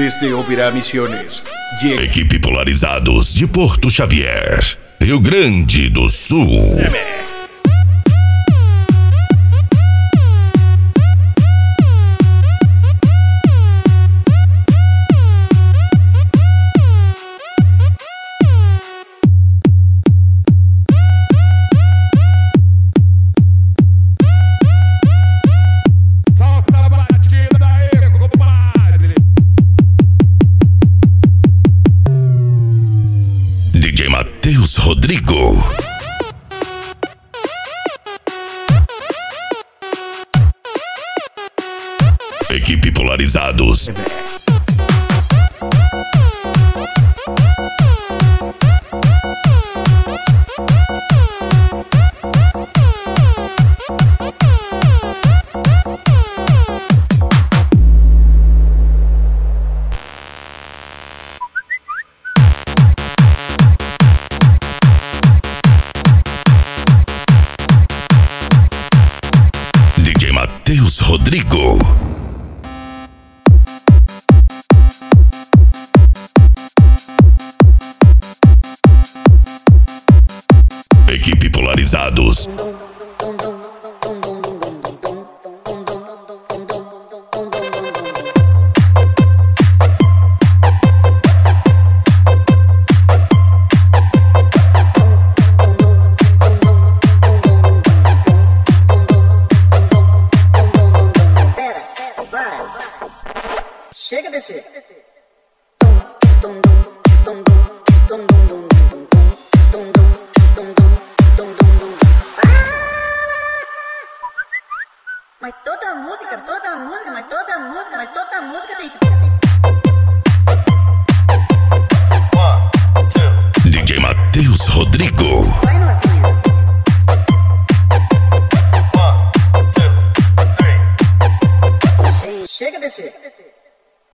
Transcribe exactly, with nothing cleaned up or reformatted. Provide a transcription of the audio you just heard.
Desde Obirá Missões. Llega. Equipe Polarizados de Porto Xavier, Rio Grande do Sul. D J Matheus Rodrigo. Equipe Polarizados. D J Matheus Rodrigo. Equipe Polarizados. Chega a descer. Mas toda música, toda música, mas toda música, mas toda música tem isso. D J Matheus Rodrigo. Vai, novinha. Chega a descer.